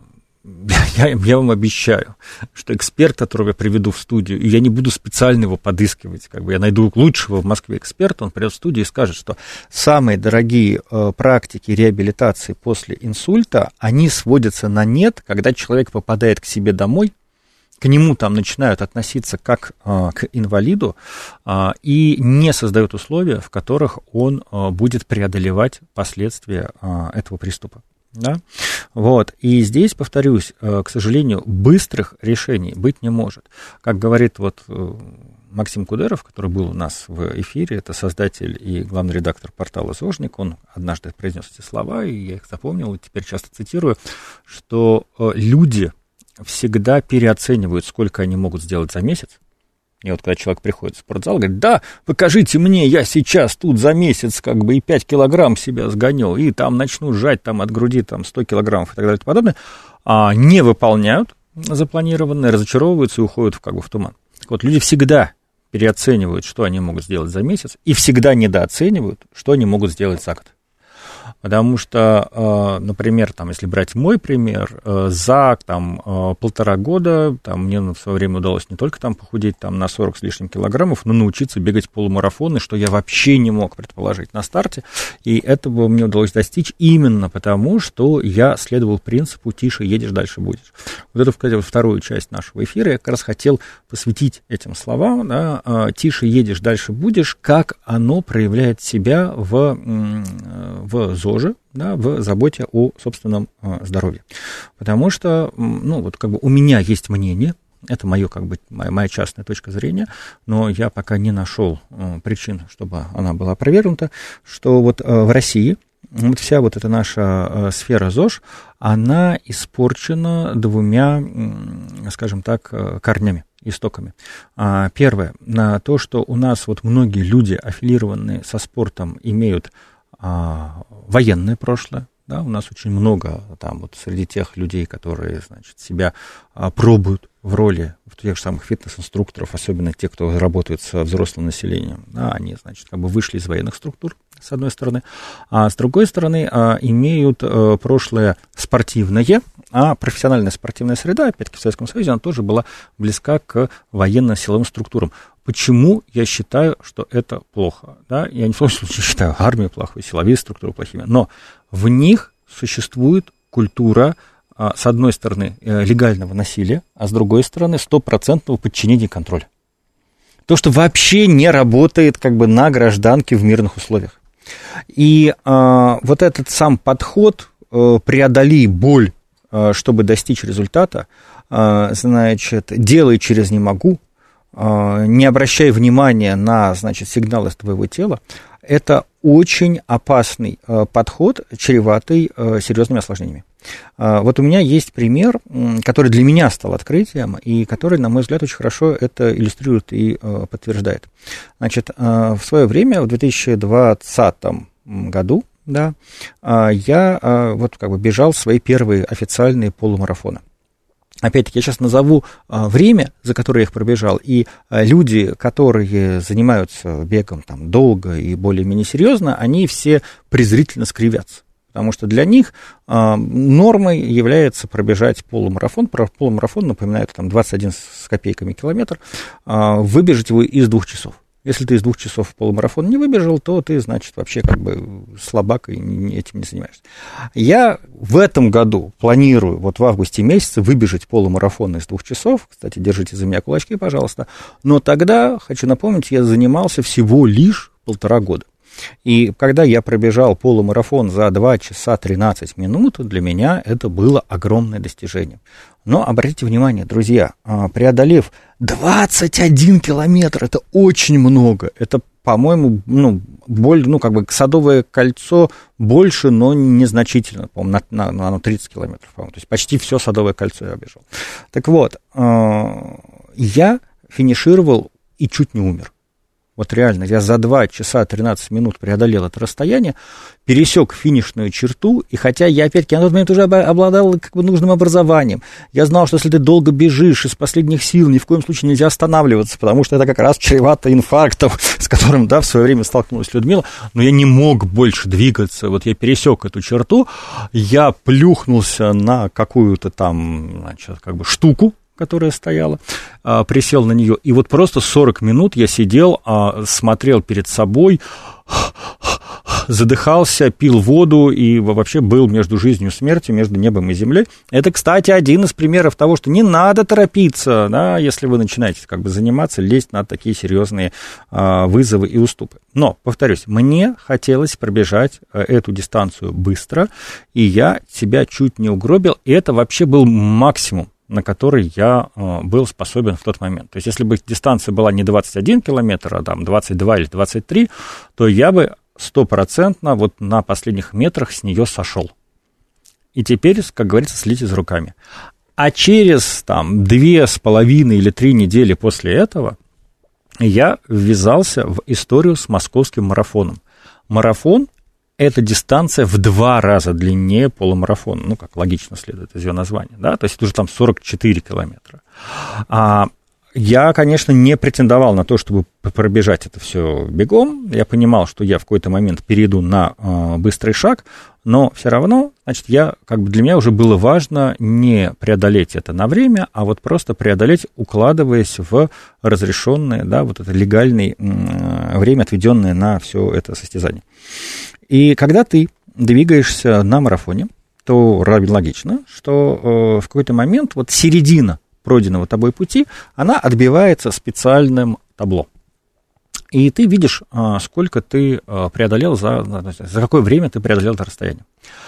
я, я вам обещаю, что эксперт, которого я приведу в студию, и я не буду специально его подыскивать, как бы я найду лучшего в Москве эксперта, он придет в студию и скажет, что самые дорогие э, практики реабилитации после инсульта, они сводятся на нет, когда человек попадает к себе домой, к нему там начинают относиться как а, к инвалиду а, и не создают условия, в которых он а, будет преодолевать последствия а, этого приступа. Да? Вот. И здесь, повторюсь, а, к сожалению, быстрых решений быть не может. Как говорит вот Максим Кудеров, который был у нас в эфире, это создатель и главный редактор портала «Зожник», он однажды произнес эти слова, и я их запомнил, и теперь часто цитирую, что а, люди всегда переоценивают, сколько они могут сделать за месяц. И вот когда человек приходит в спортзал, говорит, да, покажите мне, я сейчас тут за месяц как бы и пять килограмм себя сгоню, и там начну сжать там, от груди там, сто килограммов и так далее и тому подобное, а не выполняют запланированное, разочаровываются и уходят в, как бы, в туман. Так вот, люди всегда переоценивают, что они могут сделать за месяц, и всегда недооценивают, что они могут сделать за год. Потому что, например, там, если брать мой пример, за там, полтора года там, мне в свое время удалось не только там, похудеть там, на сорок с лишним килограммов, но научиться бегать полумарафоны, что я вообще не мог предположить на старте. И этого мне удалось достичь именно потому, что я следовал принципу «тише едешь, дальше будешь». Вот эту, кстати, вторую часть нашего эфира я как раз хотел посвятить этим словам. Да, «Тише едешь, дальше будешь», как оно проявляет себя в, в зоне, да, в заботе о собственном э, здоровье. Потому что, ну, вот как бы у меня есть мнение, это моё, как бы, моя, моя частная точка зрения, но я пока не нашел э, причин, чтобы она была опровергнута, что вот э, в России вот вся вот эта наша э, сфера ЗОЖ, она испорчена двумя, э, скажем так, э, корнями, истоками. А, первое, на то, что у нас вот многие люди, аффилированные со спортом, имеют а, военное прошлое, да, у нас очень много там вот среди тех людей, которые, значит, себя а, пробуют в роли в тех же самых фитнес-инструкторов, особенно те, кто работает со взрослым населением, да, они, значит, как бы вышли из военных структур, с одной стороны, а с другой стороны а, имеют а, прошлое спортивное, а профессиональная спортивная среда, опять-таки в Советском Союзе, она тоже была близка к военно-силовым структурам. Почему я считаю, что это плохо? Да? Я ни в коем случае считаю армию плохой, силовые структуры плохими, но в них существует культура, с одной стороны, легального насилия, а с другой стороны, стопроцентного подчинения и контроля. То, что вообще не работает как бы на гражданке в мирных условиях. И а, вот этот сам подход а, «преодоли боль, а, чтобы достичь результата», а, значит, «делай через не могу», не обращай внимания на, значит, сигналы твоего тела, это очень опасный подход, чреватый серьезными осложнениями. Вот у меня есть пример, который для меня стал открытием, и который, на мой взгляд, очень хорошо это иллюстрирует и подтверждает. Значит, в свое время, в две тысячи двадцатом году, да, я вот как бы бежал свои первые официальные полумарафоны. Опять-таки, я сейчас назову а, время, за которое я их пробежал, и а, люди, которые занимаются бегом там, долго и более-менее серьезно, они все презрительно скривятся. Потому что для них а, нормой является пробежать полумарафон. Про полумарафон, напоминаю, это там двадцать один с копейками километр, а, выбежать его из двух часов. Если ты из двух часов полумарафон не выбежал, то ты, значит, вообще как бы слабак и этим не занимаешься. Я в этом году планирую вот в августе месяце выбежать полумарафон из двух часов. Кстати, держите за меня кулачки, пожалуйста. Но тогда, хочу напомнить, я занимался всего лишь полтора года. И когда я пробежал полумарафон за два часа тринадцать минут, для меня это было огромное достижение. Но обратите внимание, друзья, преодолев двадцать один километр, это очень много. Это, по-моему, ну, боль, ну, как бы Садовое кольцо больше, но незначительно. По-моему, на, на, на тридцать километров, по-моему. То есть почти все Садовое кольцо я обежал. Так вот, я финишировал и чуть не умер. вот реально, я за два часа тринадцать минут преодолел это расстояние, пересек финишную черту, и хотя я, опять-таки, на тот момент уже обладал как бы нужным образованием, я знал, что если ты долго бежишь из последних сил, ни в коем случае нельзя останавливаться, потому что это как раз чревато инфарктом, с которым, да, в свое время столкнулась Людмила, но я не мог больше двигаться, вот я пересек эту черту, я плюхнулся на какую-то там, значит, как бы штуку, которая стояла, присел на нее, и вот просто сорок минут я сидел, смотрел перед собой, задыхался, пил воду и вообще был между жизнью и смертью, между небом и землей. Это, кстати, один из примеров того, что не надо торопиться, да, если вы начинаете как бы заниматься, лезть на такие серьезные вызовы и уступы. Но, повторюсь, мне хотелось пробежать эту дистанцию быстро, и я себя чуть не угробил, и это вообще был максимум, на который я э, был способен в тот момент. То есть, если бы дистанция была не двадцать один километр, а там двадцать два или двадцать три, то я бы стопроцентно вот на последних метрах с нее сошел. И теперь, как говорится, слить из руками. А через там две с половиной или три недели после этого я ввязался в историю с московским марафоном. Марафон — это дистанция в два раза длиннее полумарафона, ну, как логично следует из ее названия, да, то есть это уже там сорок четыре километра. А я, конечно, не претендовал на то, чтобы пробежать это все бегом, я понимал, что я в какой-то момент перейду на э, быстрый шаг, но все равно, значит, я, как бы для меня уже было важно не преодолеть это на время, а вот просто преодолеть, укладываясь в разрешенное, да, вот это легальное э, время, отведенное на все это состязание. И когда ты двигаешься на марафоне, то логично, что э, в какой-то момент вот середина пройденного тобой пути, она отбивается специальным табло. И ты видишь, э, сколько ты э, преодолел, за, за какое время ты преодолел это расстояние.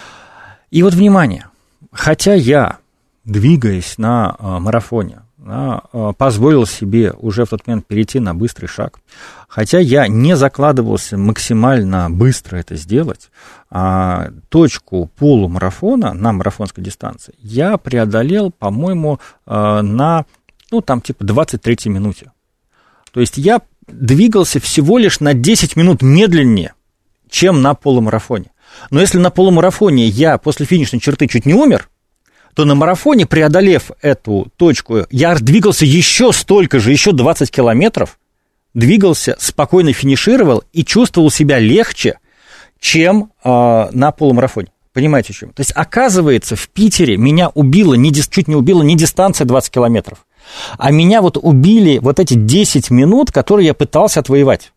И вот, внимание, хотя я, двигаясь на э, марафоне, да, позволил себе уже в тот момент перейти на быстрый шаг. Хотя я не закладывался максимально быстро это сделать, а точку полумарафона на марафонской дистанции я преодолел, по-моему, на, ну, там, типа двадцать третьей минуте. То есть я двигался всего лишь на десять минут медленнее, чем на полумарафоне. Но если на полумарафоне я после финишной черты чуть не умер, то на марафоне, преодолев эту точку, я двигался еще столько же, еще двадцать километров, двигался, спокойно финишировал и чувствовал себя легче, чем э, на полумарафоне. Понимаете, о чем? То есть, оказывается, в Питере меня убило, не, чуть не убила не дистанция двадцать километров, а меня вот убили вот эти десять минут, которые я пытался отвоевать.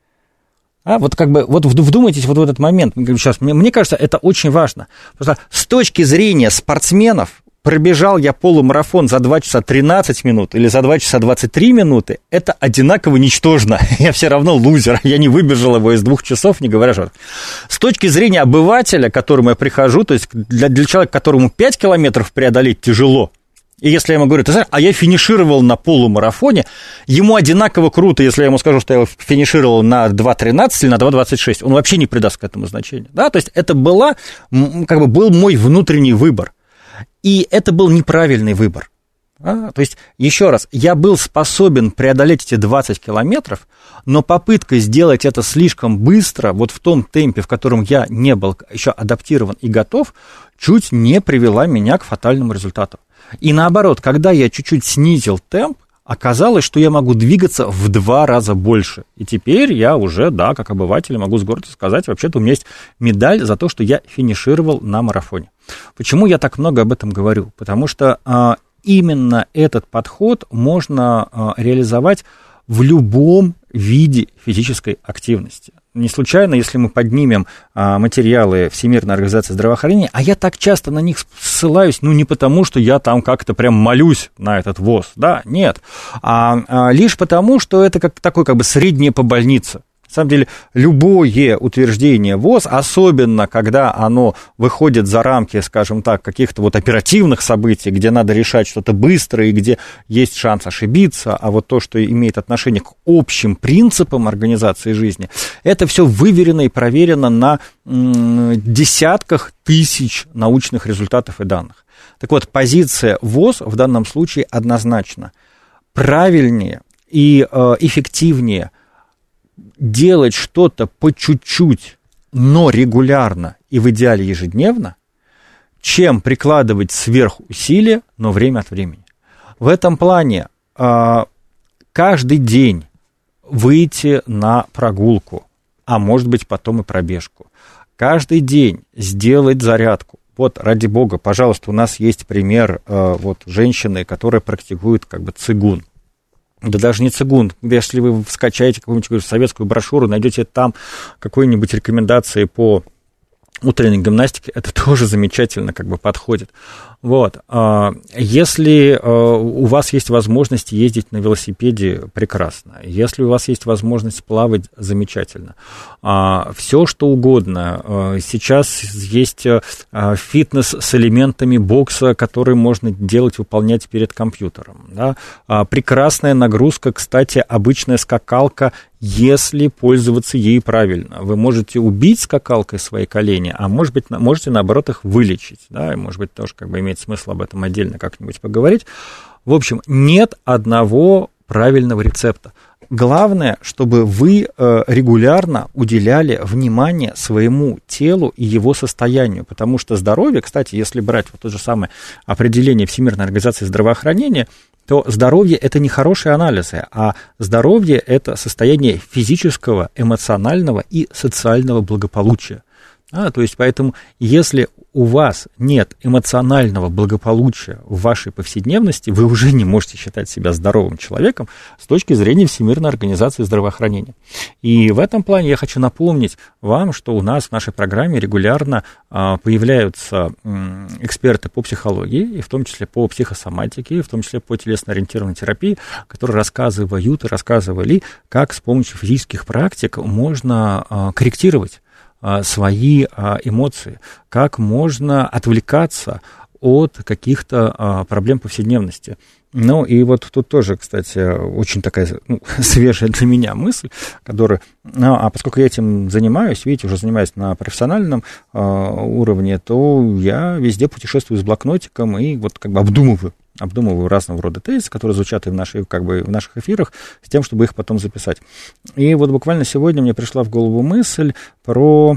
А, вот как бы, вот вдумайтесь вот в этот момент. Сейчас, мне, мне кажется, это очень важно. Потому что с точки зрения спортсменов, пробежал я полумарафон за два часа тринадцать минут или за два часа двадцать три минуты, это одинаково ничтожно. Я все равно лузер, я не выбежал его из двух часов, не говоря что. С точки зрения обывателя, к которому я прихожу, то есть для, для человека, которому пять километров преодолеть тяжело, и если я ему говорю, ты знаешь, а я финишировал на полумарафоне, ему одинаково круто, если я ему скажу, что я финишировал на два тринадцать или на два двадцать шесть, он вообще не придаст к этому значения. Да? То есть это была, как бы был мой внутренний выбор. И это был неправильный выбор. А? То есть, еще раз, я был способен преодолеть эти двадцать километров, но попытка сделать это слишком быстро, вот в том темпе, в котором я не был еще адаптирован и готов, чуть не привела меня к фатальному результату. И наоборот, когда я чуть-чуть снизил темп, оказалось, что я могу двигаться в два раза больше. И теперь я уже, да, как обыватель, могу с гордостью сказать, вообще-то у меня есть медаль за то, что я финишировал на марафоне. Почему я так много об этом говорю? Потому что а, именно этот подход можно а, реализовать в любом виде физической активности. Не случайно, если мы поднимем а, материалы Всемирной организации здравоохранения, а я так часто на них ссылаюсь, ну, не потому, что я там как-то прям молюсь на этот ВОЗ, да, нет, а, а лишь потому, что это как такой как бы среднее по больнице. На самом деле, любое утверждение ВОЗ, особенно когда оно выходит за рамки, скажем так, каких-то вот оперативных событий, где надо решать что-то быстро и где есть шанс ошибиться, а вот то, что имеет отношение к общим принципам организации жизни, это все выверено и проверено на м- десятках тысяч научных результатов и данных. Так вот, позиция ВОЗ в данном случае однозначно правильнее и э, эффективнее делать что-то по чуть-чуть, но регулярно и в идеале ежедневно, чем прикладывать сверхусилия, но время от времени. В этом плане каждый день выйти на прогулку, а может быть потом и пробежку, каждый день сделать зарядку. Вот, ради бога, пожалуйста, у нас есть пример э, вот, женщины, которая практикует как бы цигун. Да даже не цигун. Если вы скачаете какую-нибудь советскую брошюру, найдете там какие-нибудь рекомендации по утренней гимнастике, это тоже замечательно как бы подходит. Вот. Если у вас есть возможность ездить на велосипеде, прекрасно. Если у вас есть возможность плавать, замечательно. Все, что угодно. Сейчас есть фитнес с элементами бокса, которые можно делать, выполнять перед компьютером. Да? Прекрасная нагрузка, кстати, обычная скакалка, если пользоваться ей правильно. Вы можете убить скакалкой свои колени, а может быть, можете, наоборот, их вылечить. Да? И, может быть, тоже как бы имеет смысл об этом отдельно как-нибудь поговорить. В общем, нет одного правильного рецепта. Главное, чтобы вы регулярно уделяли внимание своему телу и его состоянию, потому что здоровье, кстати, если брать вот то же самое определение Всемирной организации здравоохранения, то здоровье – это не хорошие анализы, а здоровье – это состояние физического, эмоционального и социального благополучия. А, то есть, поэтому, если у вас нет эмоционального благополучия в вашей повседневности, вы уже не можете считать себя здоровым человеком с точки зрения Всемирной организации здравоохранения. И в этом плане я хочу напомнить вам, что у нас в нашей программе регулярно а, появляются м, эксперты по психологии, и в том числе по психосоматике, и в том числе по телесно-ориентированной терапии, которые рассказывают и рассказывали, как с помощью физических практик можно а, корректировать свои эмоции, как можно отвлекаться от каких-то проблем повседневности. Ну, и вот тут тоже, кстати, очень такая ну, свежая для меня мысль, которая, ну, а поскольку я этим занимаюсь, видите, уже занимаюсь на профессиональном э, уровне, то я везде путешествую с блокнотиком и вот как бы обдумываю, обдумываю разного рода тезисы, которые звучат и в, нашей, как бы, в наших эфирах, с тем, чтобы их потом записать. И вот буквально сегодня мне пришла в голову мысль про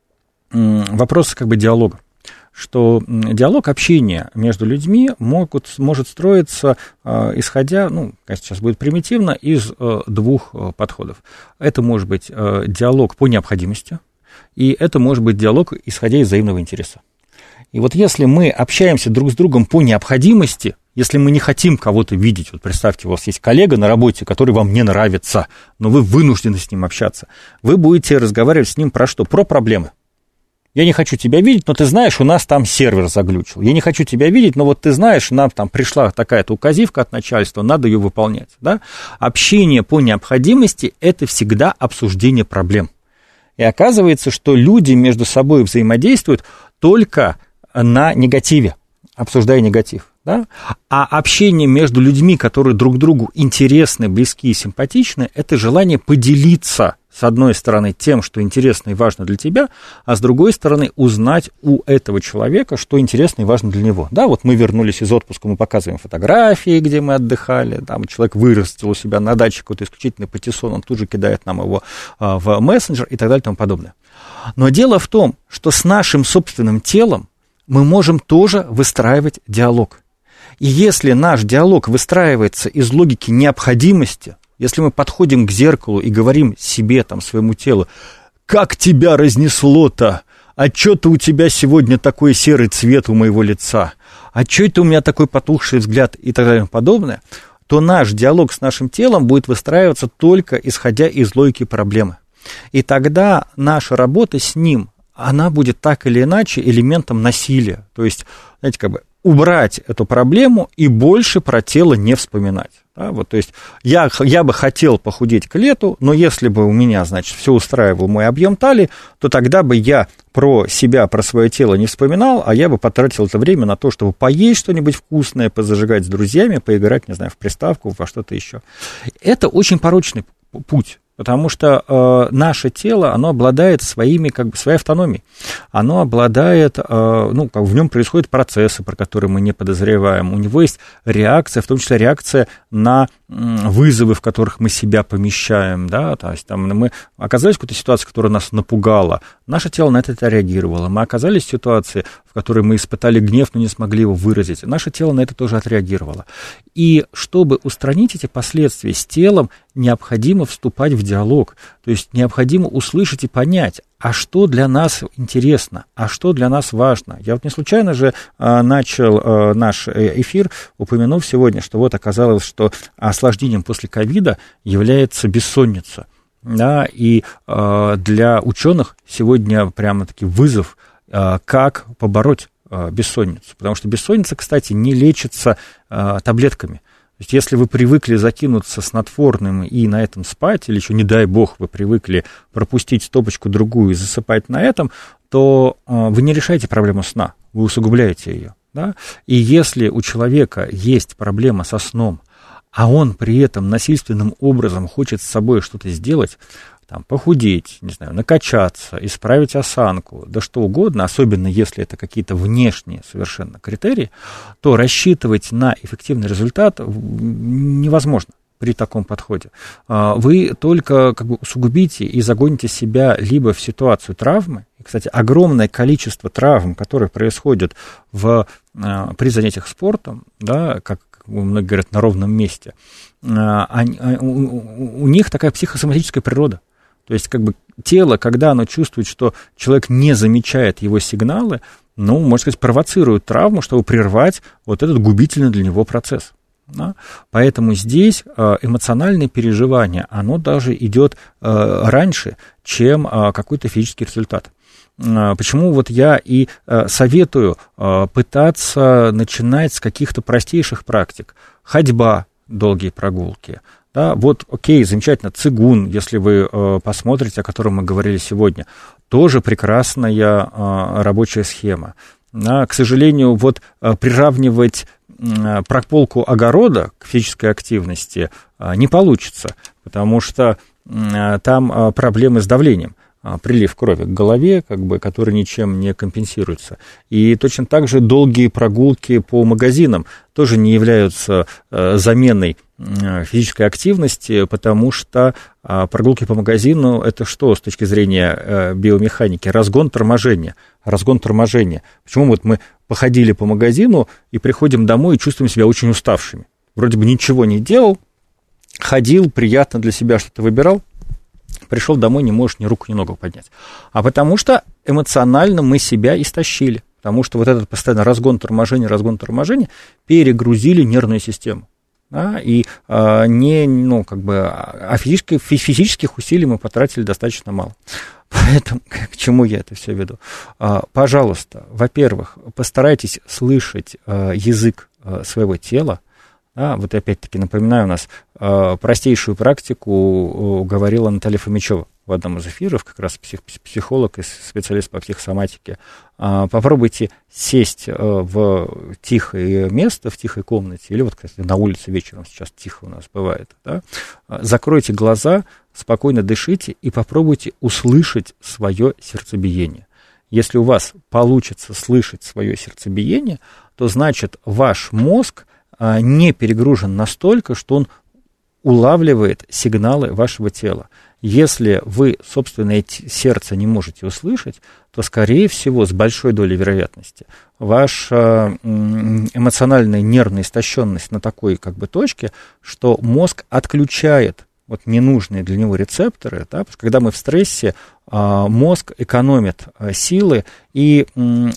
м, вопросы как бы диалога, что диалог, общение между людьми могут, может строиться, э, исходя, ну, конечно, сейчас будет примитивно, из э, двух э, подходов. Это может быть э, диалог по необходимости, и это может быть диалог, исходя из взаимного интереса. И вот если мы общаемся друг с другом по необходимости, если мы не хотим кого-то видеть, вот представьте, у вас есть коллега на работе, который вам не нравится, но вы вынуждены с ним общаться, вы будете разговаривать с ним про что? Про проблемы. Я не хочу тебя видеть, но ты знаешь, у нас там сервер заглючил. Я не хочу тебя видеть, но вот ты знаешь, нам там пришла такая-то указивка от начальства, надо ее выполнять. Да? Общение по необходимости – это всегда обсуждение проблем. И оказывается, что люди между собой взаимодействуют только на негативе, обсуждая негатив. Да? А общение между людьми, которые друг другу интересны, близки и симпатичны, это желание поделиться, с одной стороны, тем, что интересно и важно для тебя, а с другой стороны, узнать у этого человека, что интересно и важно для него. Да, вот мы вернулись из отпуска, мы показываем фотографии, где мы отдыхали, там человек вырастил у себя на даче какой-то исключительный патиссон, он тут же кидает нам его а, в мессенджер и так далее и тому подобное. Но дело в том, что с нашим собственным телом мы можем тоже выстраивать диалог. И если наш диалог выстраивается из логики необходимости, если мы подходим к зеркалу и говорим себе, там, своему телу, как тебя разнесло-то, а что-то у тебя сегодня такой серый цвет у моего лица, а что это у меня такой потухший взгляд и так далее и подобное, то наш диалог с нашим телом будет выстраиваться только исходя из логики проблемы. И тогда наша работа с ним, она будет так или иначе элементом насилия. То есть, знаете, как бы убрать эту проблему и больше про тело не вспоминать. Да, вот, то есть я, я бы хотел похудеть к лету, но если бы у меня, значит, все устраивал мой объем талии, то тогда бы я про себя, про свое тело не вспоминал, а я бы потратил это время на то, чтобы поесть что-нибудь вкусное, позажигать с друзьями, поиграть, не знаю, в приставку, во что-то еще. Это очень порочный путь. Потому что э, наше тело, оно обладает своими, как бы, своей автономией. Оно обладает, э, ну, как в нем происходят процессы, про которые мы не подозреваем. У него есть реакция, в том числе реакция на вызовы, в которых мы себя помещаем, да, то есть там мы оказались в какой-то ситуации, которая нас напугала, наше тело на это отреагировало. Мы оказались в ситуации, в которой мы испытали гнев, но не смогли его выразить. Наше тело на это тоже отреагировало. И чтобы устранить эти последствия с телом, необходимо вступать в диалог, то есть необходимо услышать и понять, а что для нас интересно, а что для нас важно. Я вот не случайно же а, начал а, наш эфир, упомянув сегодня, что вот оказалось, что осложнением после ковида является бессонница. Да, и а, для ученых сегодня прямо-таки вызов, а, как побороть а, бессонницу. Потому что бессонница, кстати, не лечится а, таблетками. То есть, если вы привыкли закинуться снотворным и на этом спать, или еще, не дай бог, вы привыкли пропустить стопочку другую и засыпать на этом, то э, вы не решаете проблему сна, вы усугубляете ее. Да? И если у человека есть проблема со сном, а он при этом насильственным образом хочет с собой что-то сделать, там, похудеть, не знаю, накачаться, исправить осанку, да что угодно, особенно если это какие-то внешние совершенно критерии, то рассчитывать на эффективный результат невозможно при таком подходе. Вы только как бы усугубите и загоните себя либо в ситуацию травмы, и, кстати, огромное количество травм, которые происходят в, при занятиях спортом, да, как многие говорят, на ровном месте, они, у, у них такая психосоматическая природа. То есть, как бы, тело, когда оно чувствует, что человек не замечает его сигналы, ну, можно сказать, провоцирует травму, чтобы прервать вот этот губительный для него процесс. Да? Поэтому здесь эмоциональное переживание, оно даже идет раньше, чем какой-то физический результат. Почему вот я и советую пытаться начинать с каких-то простейших практик. Ходьба, долгие прогулки. Да, вот, окей, замечательно, цигун, если вы э, посмотрите, о котором мы говорили сегодня, тоже прекрасная э, рабочая схема. Да, к сожалению, вот э, приравнивать э, прополку огорода к физической активности э, не получится, потому что э, там э, проблемы с давлением. Прилив крови к голове, как бы, который ничем не компенсируется. И точно так же долгие прогулки по магазинам тоже не являются э, заменой э, физической активности, потому что э, прогулки по магазину – это что с точки зрения э, биомеханики? Разгон торможения. Разгон торможения. Почему вот мы походили по магазину и приходим домой и чувствуем себя очень уставшими? Вроде бы ничего не делал, ходил, приятно для себя что-то выбирал, пришел домой, не можешь ни руку, ни ногу поднять. А потому что эмоционально мы себя истощили. Потому что вот этот постоянно разгон торможения, разгон торможения перегрузили нервную систему. Да, и а, не, ну, как бы, а физических, физических усилий мы потратили достаточно мало. Поэтому к чему я это все веду? А, пожалуйста, во-первых, постарайтесь слышать а, язык а, своего тела. Да, вот опять-таки напоминаю, у нас э, простейшую практику э, говорила Наталья Фомичева в одном из эфиров, как раз псих, психолог и специалист по психосоматике. Э, попробуйте сесть э, в тихое место, в тихой комнате, или вот, кстати, на улице вечером сейчас тихо у нас бывает. Да? Закройте глаза, спокойно дышите и попробуйте услышать свое сердцебиение. Если у вас получится слышать свое сердцебиение, то значит ваш мозг не перегружен настолько, что он улавливает сигналы вашего тела. Если вы собственное сердце не можете услышать, то, скорее всего, с большой долей вероятности, ваша эмоциональная нервная истощенность на такой как бы точке, что мозг отключает вот ненужные для него рецепторы. Да, потому что когда мы в стрессе, мозг экономит силы и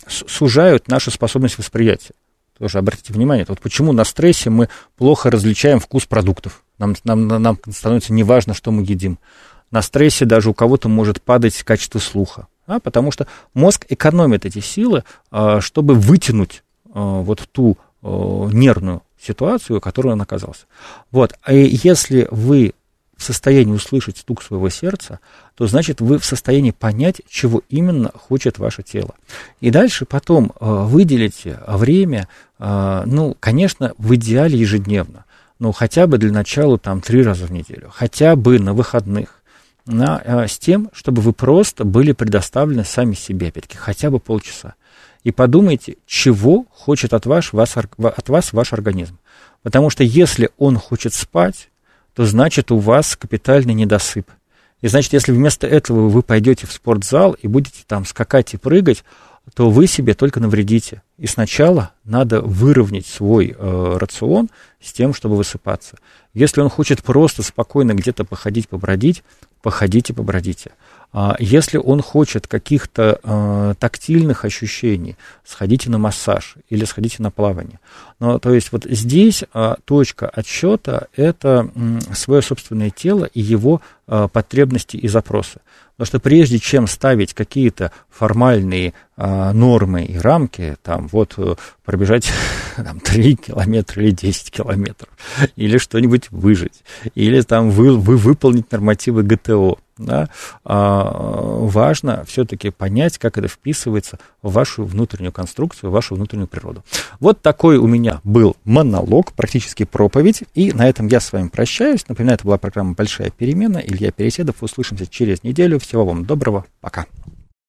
сужают нашу способность восприятия. Тоже обратите внимание, вот почему на стрессе мы плохо различаем вкус продуктов. Нам, нам, нам становится неважно, что мы едим. На стрессе даже у кого-то может падать качество слуха. Да, потому что мозг экономит эти силы, чтобы вытянуть вот ту нервную ситуацию, в которой он оказался. Вот. И если вы в состоянии услышать стук своего сердца, то значит вы в состоянии понять, чего именно хочет ваше тело. И дальше потом э, выделите время, э, ну, конечно, в идеале ежедневно, но хотя бы для начала там три раза в неделю, хотя бы на выходных. на, а, с тем, чтобы вы просто были предоставлены сами себе, опять-таки, хотя бы полчаса. И подумайте, чего хочет от вас, вас, от вас ваш организм. Потому что если он хочет спать, то значит у вас капитальный недосып. И значит, если вместо этого вы пойдете в спортзал и будете там скакать и прыгать, то вы себе только навредите. И сначала надо выровнять свой э, рацион с тем, чтобы высыпаться. Если он хочет просто спокойно где-то походить, побродить, походите, побродите. А если он хочет каких-то э, тактильных ощущений, сходите на массаж или сходите на плавание. Но, то есть вот здесь э, точка отсчета – это э, свое собственное тело и его э, потребности и запросы. Потому что прежде чем ставить какие-то формальные а, нормы и рамки, там вот пробежать там, три километра или десять километров, или что-нибудь выжить, или там вы, вы выполнить нормативы ГТО, да, а, важно все-таки понять, как это вписывается в вашу внутреннюю конструкцию, в вашу внутреннюю природу. Вот такой у меня был монолог, практически проповедь, и на этом я с вами прощаюсь. Напоминаю, это была программа «Большая перемена». Илья Переседов. Услышимся через неделю. Всего вам доброго. Пока.